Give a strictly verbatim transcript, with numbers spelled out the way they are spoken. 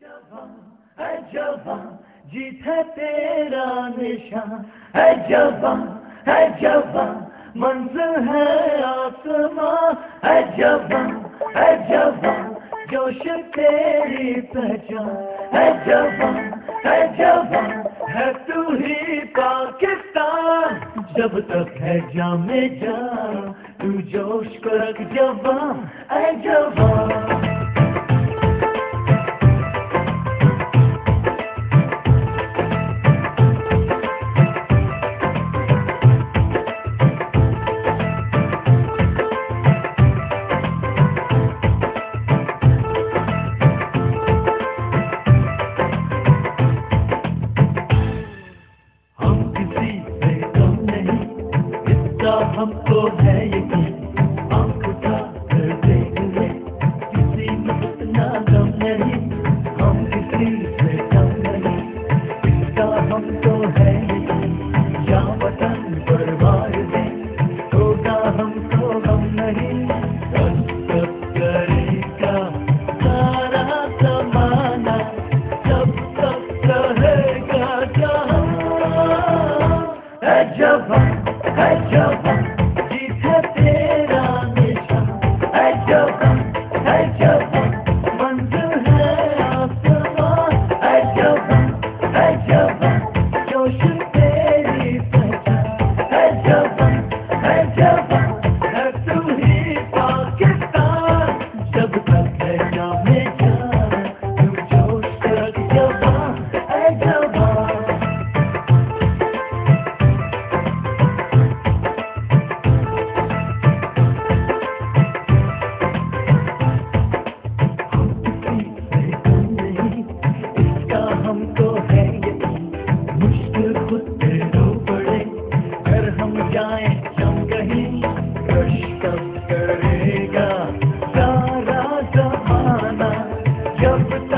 जवां है जवां जीत है तेरा निशान है जवां है जवां मंजिल है आसमां है जवां है जवां जोश तेरी पहचान है जवां है जवां है तू ही पाकिस्तान जब तक है जामे जान तू जोश को रख जवां है जवां। हमको है यकीन आँख उठा कर देख ले किसी में इतना दम नहीं हम किसी से कम नहीं इसका हमको है यकीन या वतन बर्बाद दे होगा हमको गम नहीं सब सब करेगा सारा जमाना सब सब रहेगा जहाँ है जवां है जवां जीत है तेरा निशान है जवां है जवां मंजिल है आसमां है जवां है जवां जोश तेरी पहचान है जवां है जवां है तू ही पाकिस्तान जब तक है जामे जान तू जोश रख जवां है जवां। हमको है यकीन मुश्किल खुद पे रो पड़े अगर हम जाए जम कहीं कश कब करेगा सारा जमाना जब